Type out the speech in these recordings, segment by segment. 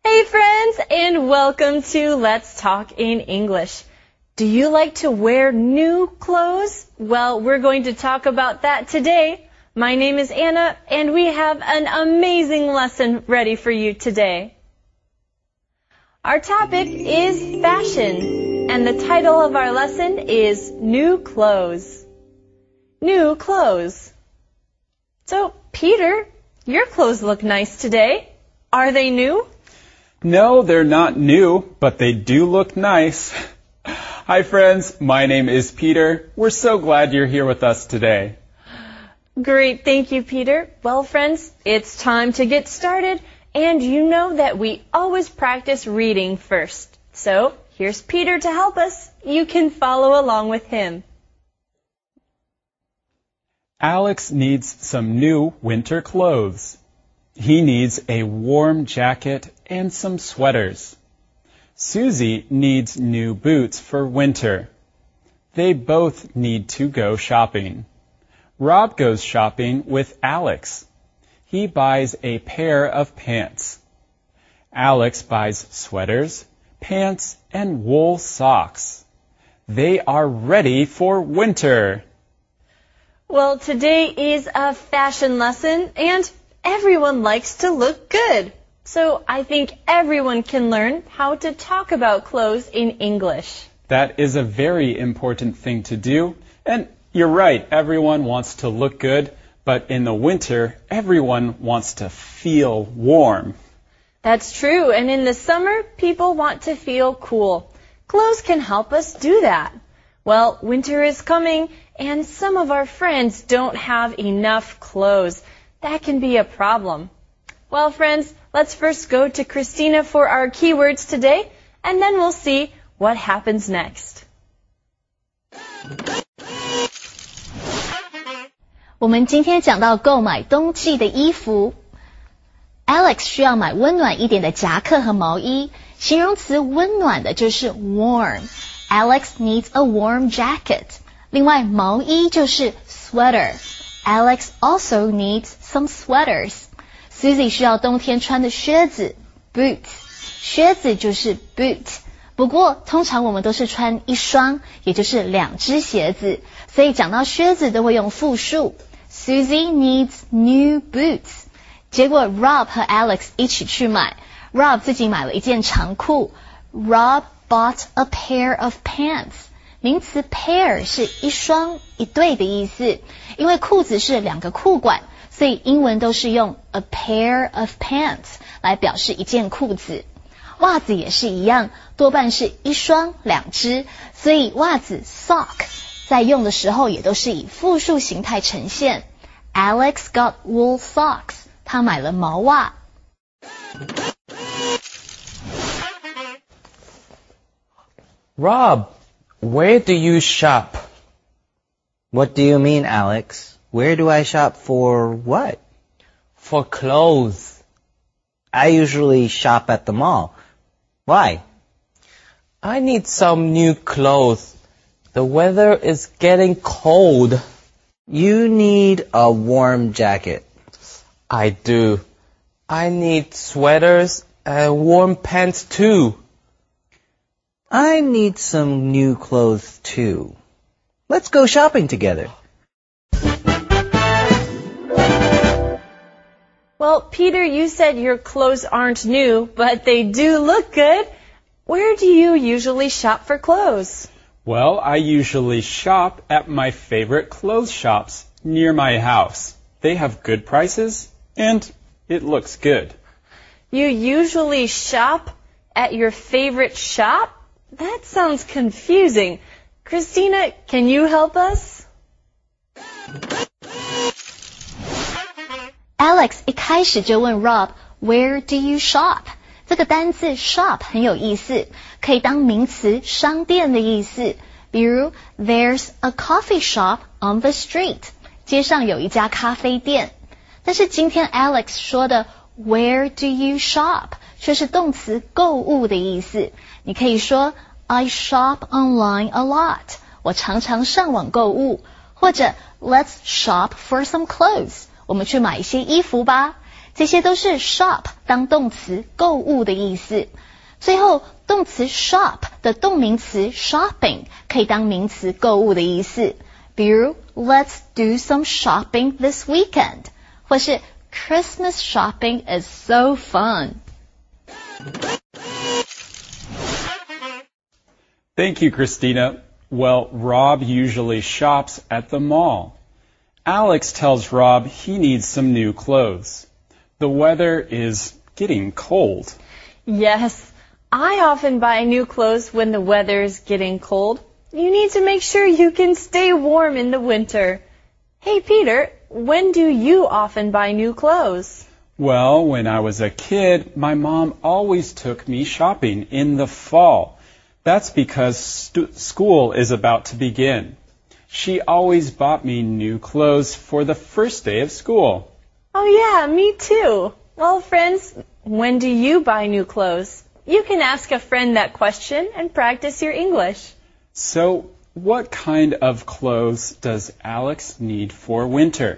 Hey friends, and welcome to Let's Talk in English. Do you like to wear new clothes? Well, we're going to talk about that today. My name is Anna, and we have an amazing lesson ready for you today. Our topic is fashion, and the title of our lesson is New Clothes. New clothes. So, Peter, your clothes look nice today. Are they new? No, they're not new, but they do look nice. Hi friends, my name is Peter. We're so glad you're here with us today. Great, thank you, Peter. Well, friends, it's time to get started, and you know that we always practice reading first. So, here's Peter to help us. You can follow along with him. Alex needs some new winter clothes. He needs a warm jacket and some sweaters. Susie needs new boots for winter. They both need to go shopping. Rob goes shopping with Alex. He buys a pair of pants. Alex buys sweaters, pants, and wool socks. They are ready for winter. Well, today is a fashion lesson, and everyone likes to look good. So I think everyone can learn how to talk about clothes in English. That is a very important thing to do. And you're right, everyone wants to look good, but in the winter, everyone wants to feel warm. That's true, and in the summer, people want to feel cool. Clothes can help us do that. Well, winter is coming, and some of our friends don't have enough clothes. That can be a problem. Well, friends, let's first go to Christina for our keywords today, and then we'll see what happens next. 我们今天讲到购买冬季的衣服。Alex 需要买温暖一点的夹克和毛衣，形容词温暖的就是 warm。Alex needs a warm jacket. 另外毛衣就是 sweater。Alex also needs some sweaters. Susie 需要冬天穿的靴子 boots. 靴子就是 boot. 不过通常我们都是穿一双，也就是两只鞋子，所以讲到靴子都会用复数。Susie needs new boots. 结果 Rob 和 Alex 一起去买。Rob 自己买了一件长裤。Rob bought a pair of pants. 名词 pair 是一双一对的意思，因为裤子是两个裤管，所以英文都是用 a pair of pants 来表示一件裤子。袜子也是一样，多半是一双两只，所以袜子 sock 在用的时候也都是以复数形态呈现。Alex got wool socks. 他买了毛袜。 Rob, where do you shop? What do you mean, Alex? Where do I shop for what? For clothes. I usually shop at the mall. Why? I need some new clothes. The weather is getting cold. You need a warm jacket. I do. I need sweaters and warm pants too. I need some new clothes too. Let's go shopping together. Well, Peter, you said your clothes aren't new, but they do look good. Where do you usually shop for clothes? Well, I usually shop at my favorite clothes shops near my house. They have good prices, and it looks good. You usually shop at your favorite shop? That sounds confusing. Christina, can you help us? Alex 一开始就问 Rob, Where do you shop? 这个单字 shop 很有意思，可以当名词商店的意思。比如 There's a coffee shop on the street. 街上有一家咖啡店。但是今天 Alex 说的 Where do you shop? 却是动词购物的意思。你可以说 I shop online a lot. 我常常上网购物。或者 Let's shop for some clothes. 我们去买一些衣服吧。 这些都是 shop 当动词购物的意思。最后，动词 shop 的动名词 shopping 可以当名词购物的意思。比如 Let's do some shopping this weekend， 或是 Christmas shopping is so fun。 Thank you, Christina. Well, Rob usually shops at the mall. Alex tells Rob he needs some new clothes. The weather is getting cold. Yes, I often buy new clothes when the weather is getting cold. You need to make sure you can stay warm in the winter. Hey, Peter, when do you often buy new clothes? Well, when I was a kid, my mom always took me shopping in the fall. That's because school is about to begin. She always bought me new clothes for the first day of school. Oh yeah, me too. Well, friends, when do you buy new clothes? You can ask a friend that question and practice your English. So, what kind of clothes does Alex need for winter?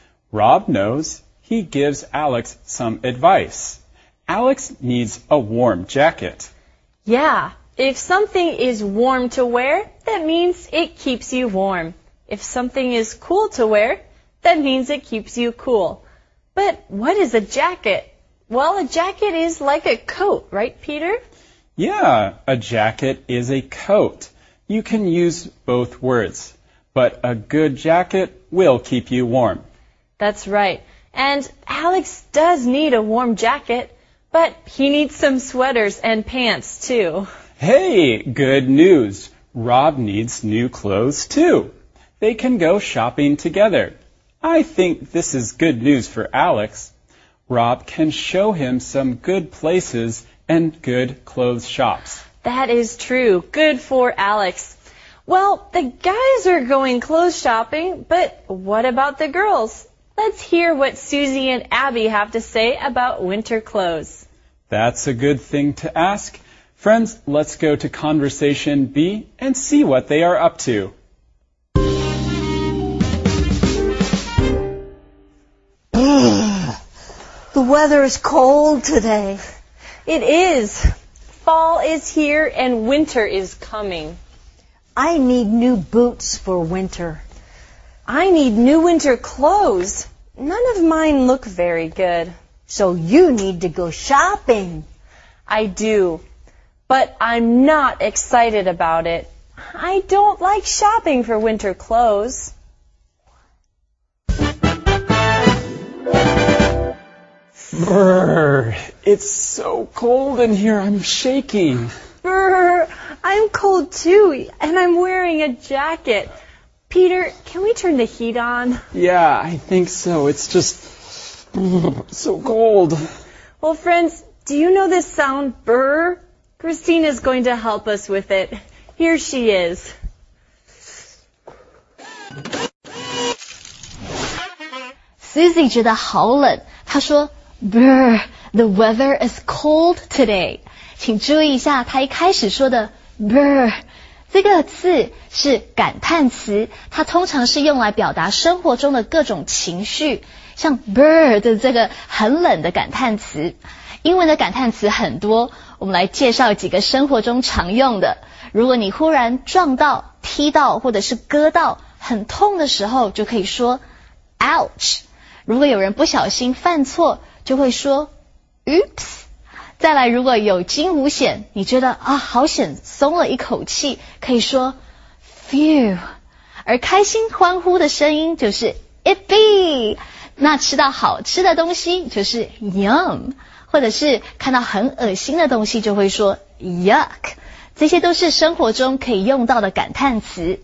Rob knows. He gives Alex some advice. Alex needs a warm jacket. Yeah, if something is warm to wear, that means it keeps you warm. If something is cool to wear, that means it keeps you cool. But what is a jacket? Well, a jacket is like a coat, right, Peter? Yeah, a jacket is a coat. You can use both words, but a good jacket will keep you warm. That's right. And Alex does need a warm jacket, but he needs some sweaters and pants too. Hey, good news. Rob needs new clothes too. They can go shopping together. I think this is good news for Alex. Rob can show him some good places and good clothes shops. That is true. Good for Alex. Well, the guys are going clothes shopping, but what about the girls? Let's hear what Susie and Abby have to say about winter clothes. That's a good thing to ask. Friends, let's go to Conversation B and see what they are up to. The weather is cold today. It is. Fall is here and winter is coming. I need new boots for winter. I need new winter clothes. None of mine look very good. So you need to go shopping. I do, but I'm not excited about it. I don't like shopping for winter clothes. Brr, it's so cold in here, I'm shaking. Brr, I'm cold too, and I'm wearing a jacket. Peter, can we turn the heat on? Yeah, I think so. It's just so cold. Well, friends, do you know this sound, brr? Christina's going to help us with it. Here she is. Susie 觉得好冷，她说 Brr, the weather is cold today. 请注意一下她一开始说的 brr 这个字是感叹词，它通常是用来表达生活中的各种情绪，像 brr 的这个很冷的感叹词。英文的感叹词很多，我们来介绍几个生活中常用的。如果你忽然撞到、踢到或者是割到很痛的时候，就可以说 ouch。如果有人不小心犯错，就会说 oops。再来，如果有惊无险，你觉得啊好险，松了一口气，可以说 phew。而开心欢呼的声音就是 yippee。那吃到好吃的东西就是 yum， 或者是看到很恶心的东西就会说 yuck。这些都是生活中可以用到的感叹词。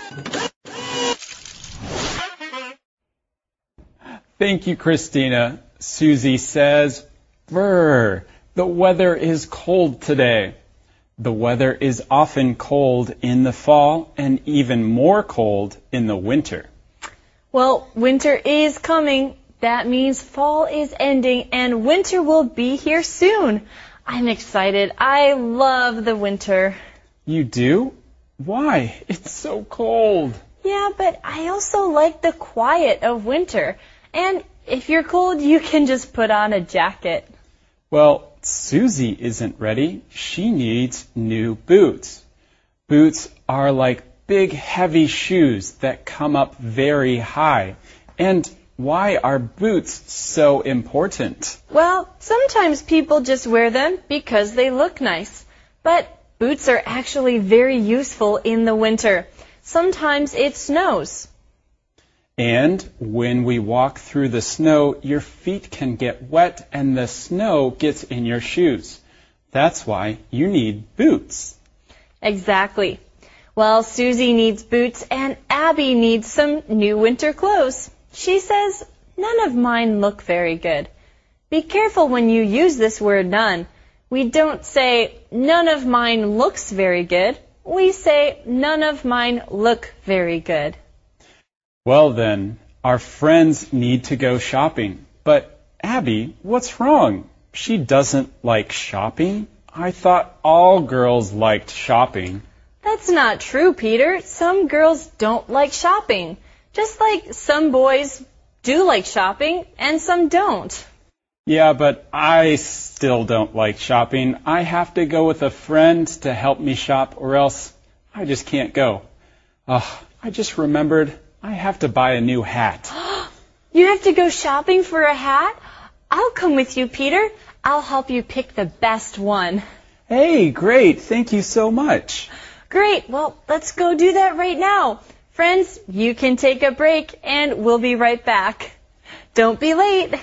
Thank you, Christina. Susie says, brr, the weather is cold today. The weather is often cold in the fall and even more cold in the winter. Well, winter is coming. That means fall is ending and winter will be here soon. I'm excited. I love the winter. You do? Why? It's so cold. Yeah, but I also like the quiet of winter. And If you're cold, you can just put on a jacket. Well, Susie isn't ready. She needs new boots. Boots are like big, heavy shoes that come up very high. And why are boots so important? Well, sometimes people just wear them because they look nice. But boots are actually very useful in the winter. Sometimes it snows. And when we walk through the snow, your feet can get wet and the snow gets in your shoes. That's why you need boots. Exactly. Well, Susie needs boots and Abby needs some new winter clothes. She says, "None of mine look very good." Be careful when you use this word none. We don't say, "None of mine looks very good." We say, "None of mine look very good." Well then, our friends need to go shopping. But Abby, what's wrong? She doesn't like shopping? I thought all girls liked shopping. That's not true, Peter. Some girls don't like shopping. Just like some boys do like shopping and some don't. Yeah, but I still don't like shopping. I have to go with a friend to help me shop or else I just can't go. I just remembered I have to buy a new hat. You have to go shopping for a hat? I'll come with you, Peter. I'll help you pick the best one. Hey, great. Thank you so much. Great. Well, let's go do that right now. Friends, you can take a break and we'll be right back. Don't be late.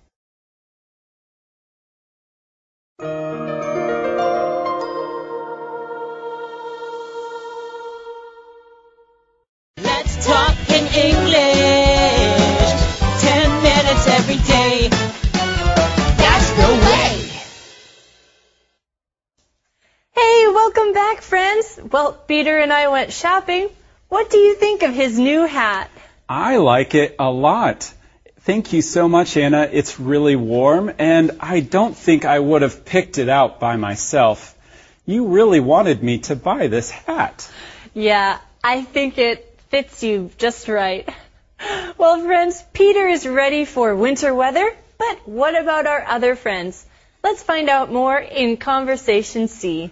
Let's talk in English. 10 minutes every day. That's the way. Hey, welcome back, friends. Well, Peter and I went shopping. What do you think of his new hat? I like it a lot. Thank you so much, Anna. It's really warm, and I don't think I would have picked it out by myself. You really wanted me to buy this hat. Yeah, I think it fits you just right. Well, friends, Peter is ready for winter weather, but what about our other friends? Let's find out more in Conversation C.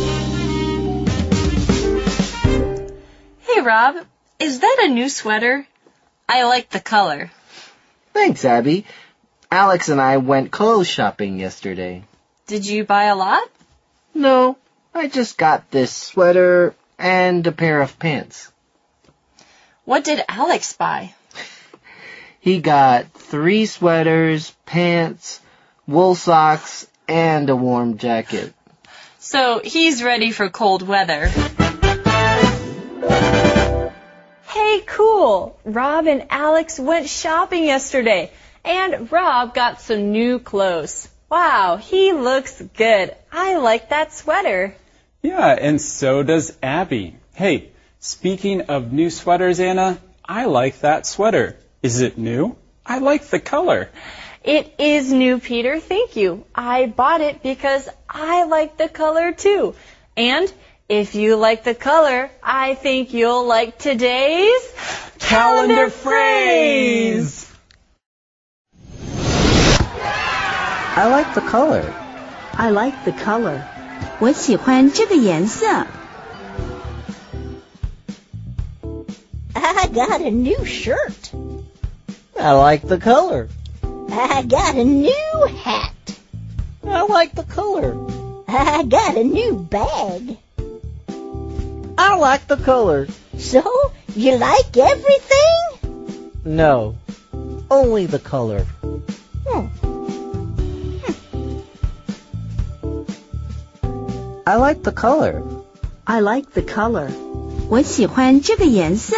Hey, Rob, is that a new sweater? I like the color. Thanks, Abby. Alex and I went clothes shopping yesterday. Did you buy a lot? No, I just got this sweater and a pair of pants. What did Alex buy? He got 3 sweaters, pants, wool socks, and a warm jacket. So he's ready for cold weather. Hey, cool! Rob and Alex went shopping yesterday, and Rob got some new clothes. Wow, he looks good. I like that sweater. Yeah, and so does Abby. Hey, speaking of new sweaters, Anna, I like that sweater. Is it new? I like the color. It is new, Peter. Thank you. I bought it because I like the color too. And if you like the color, I think you'll like today's calendar phrase. I like the color. I like the color. 我喜欢这个颜色。 I got a new shirt. I like the color. I got a new hat. I like the color. I got a new bag. I like the color. So, you like everything? No, only the color. I like the color. I like the color. 我喜欢这个颜色。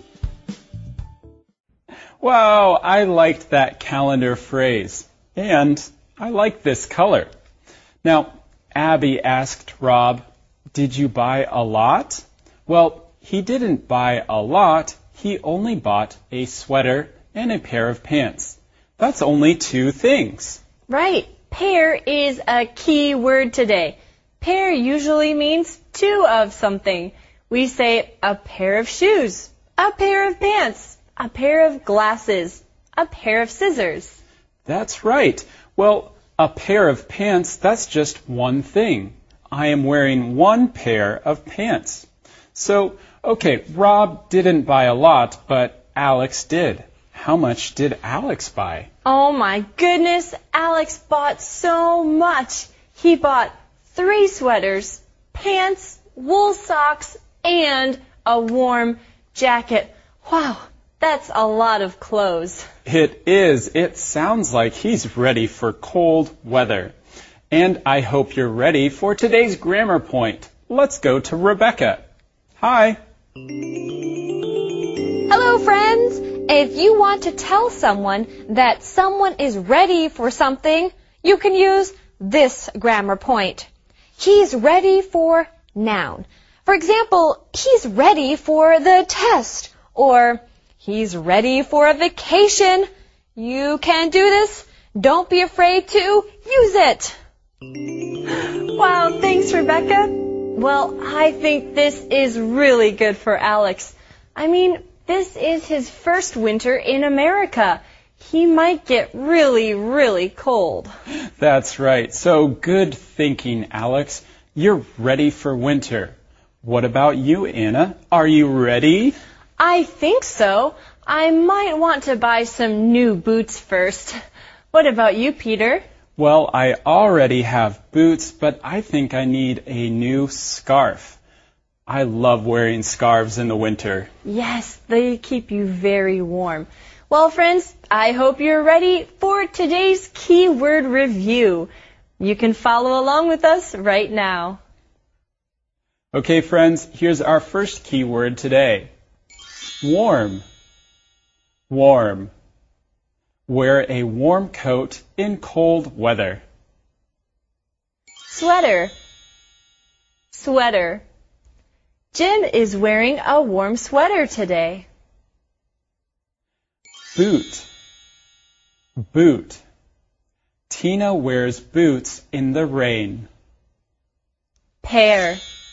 Wow, I liked that calendar phrase. And I like this color. Now, Abby asked Rob, did you buy a lot? Well, he didn't buy a lot. He only bought a sweater and a pair of pants. That's only 2 things. Right. Pair is a key word today. Pair usually means 2 of something. We say a pair of shoes, a pair of pants, a pair of glasses, a pair of scissors. That's right. Well, a pair of pants, that's just one thing. I am wearing one pair of pants. So, okay, Rob didn't buy a lot, but Alex did. How much did Alex buy? Oh my goodness, Alex bought so much. He bought 3 sweaters, pants, wool socks, and a warm jacket. Wow, that's a lot of clothes. It is. It sounds like he's ready for cold weather. And I hope you're ready for today's grammar point. Let's go to Rebecca. Hi. Hello, friends. If you want to tell someone that someone is ready for something, you can use this grammar point. He's ready for noun. For example, he's ready for the test, or he's ready for a vacation. You can do this. Don't be afraid to use it. Wow, thanks, Rebecca. Well, I think this is really good for Alex. I mean, this is his first winter in America. He might get really, really cold. That's right. So good thinking, Alex. You're ready for winter. What about you, Anna? Are you ready? I think so. I might want to buy some new boots first. What about you, Peter? Well, I already have boots, but I think I need a new scarf. I love wearing scarves in the winter. Yes, they keep you very warm. Well, friends, I hope you're ready for today's keyword review. You can follow along with us right now. Okay, friends, here's our first keyword today. Warm. Warm. Wear a warm coat in cold weather. Sweater. Sweater. Jim is wearing a warm sweater today. Boot. Boot. Tina wears boots in the rain. Pair.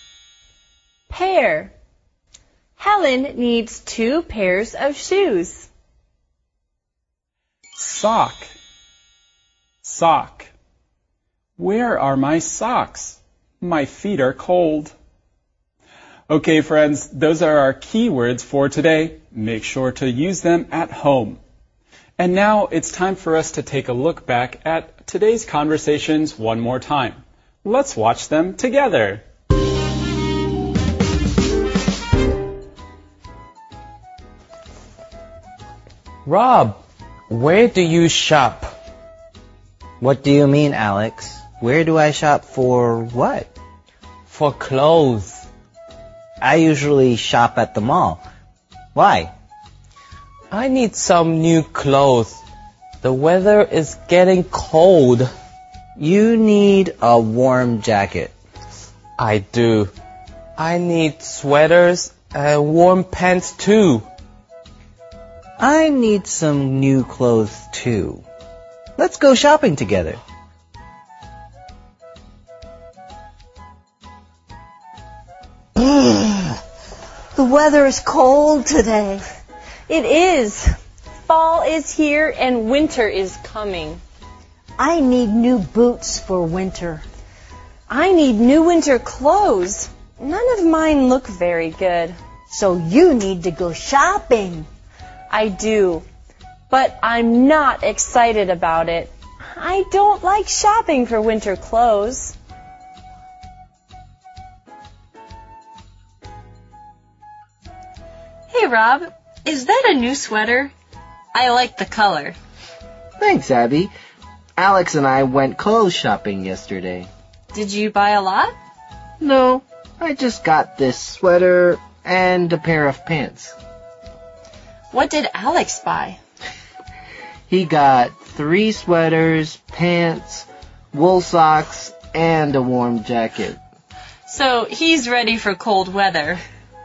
Pair. Helen needs 2 pairs of shoes. Sock. Sock. Where are my socks? My feet are cold. Okay, friends, those are our keywords for today. Make sure to use them at home. And now it's time for us to take a look back at today's conversations one more time. Let's watch them together. Rob, where do you shop? What do you mean, Alex? Where do I shop for what? For clothes. I usually shop at the mall. Why? I need some new clothes. The weather is getting cold. You need a warm jacket. I do. I need sweaters and warm pants too. I need some new clothes too. Let's go shopping together. The weather is cold today. It is. Fall is here and winter is coming. I need new boots for winter. I need new winter clothes. None of mine look very good. So you need to go shopping. I do, but I'm not excited about it. I don't like shopping for winter clothes. Hey, Rob, is that a new sweater? I like the color. Thanks, Abby. Alex and I went clothes shopping yesterday. Did you buy a lot? No, I just got this sweater and a pair of pants. What did Alex buy? He got 3 sweaters, pants, wool socks, and a warm jacket. So he's ready for cold weather.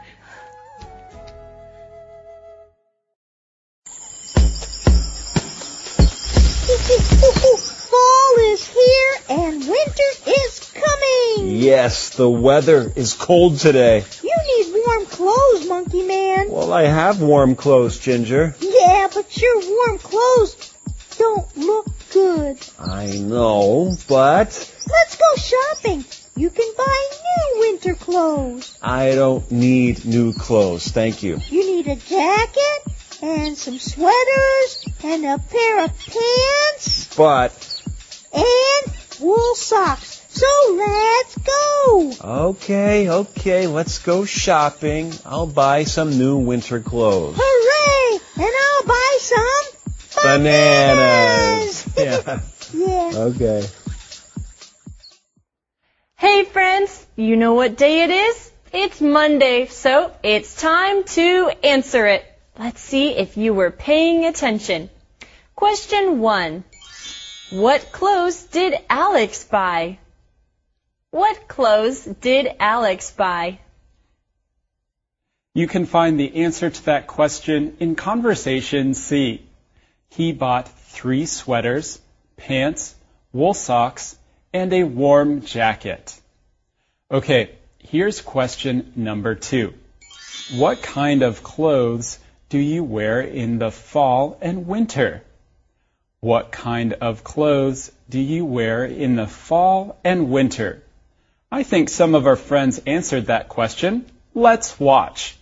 Fall is here and winter is coming. Yes, the weather is cold today. You need warm clothes, Monkey Man. Well, I have warm clothes, Ginger. Yeah, but your warm clothes don't look good. I know, but Let's go shopping. You can buy new winter clothes. I don't need new clothes, thank you. You need a jacket and some sweaters and a pair of pants But, and wool socks. So let's go. okay, let's go shopping. I'll buy some new winter clothes. Hooray! And I'll buy some Bananas! Yeah. Yeah. Okay. Hey friends, you know what day it is? It's Monday, so it's time to answer it. Let's see if you were paying attention. Question 1. What clothes did Alex buy? What clothes did Alex buy? You can find the answer to that question in Conversation C. He bought 3 sweaters, pants, wool socks, and a warm jacket. Okay, here's question number 2. What kind of clothes do you wear in the fall and winter? What kind of clothes do you wear in the fall and winter? I think some of our friends answered that question. Let's watch.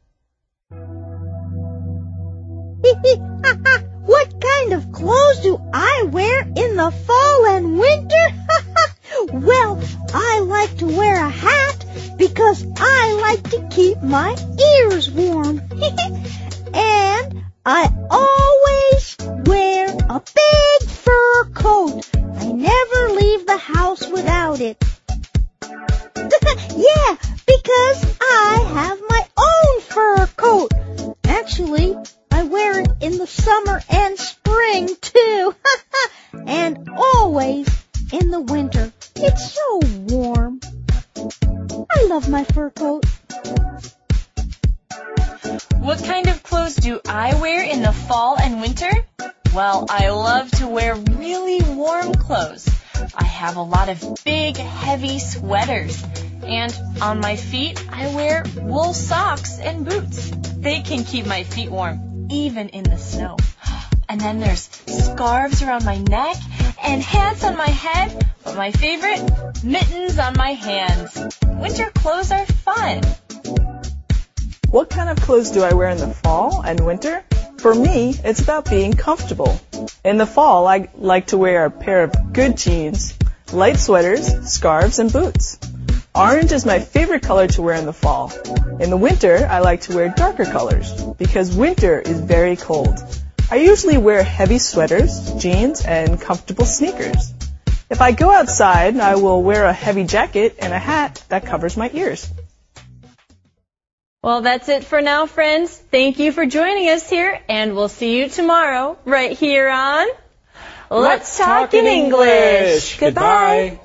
What kind of clothes do I wear in the fall and winter? Well, I like to wear a hat because I like to keep my ears warm. And I always wear a big fur coat. I never leave the house without it. Yeah, because I have my own fur coat. Actually, I wear it in the summer and spring too. And always in the winter. It's so warm. I love my fur coat. What kind of clothes do I wear in the fall and winter? Well, I love to wear really warm clothes. I have a lot of big, heavy sweaters. And on my feet, I wear wool socks and boots. They can keep my feet warm, even in the snow. And then there's scarves around my neck and hats on my head. But my favorite, mittens on my hands. Winter clothes are fun. What kind of clothes do I wear in the fall and winter? For me, it's about being comfortable. In the fall, I like to wear a pair of good jeans, light sweaters, scarves, and boots. Orange is my favorite color to wear in the fall. In the winter, I like to wear darker colors because winter is very cold. I usually wear heavy sweaters, jeans, and comfortable sneakers. If I go outside, I will wear a heavy jacket and a hat that covers my ears. Well, that's it for now, friends. Thank you for joining us here, and we'll see you tomorrow right here on Let's Talk in English. Goodbye.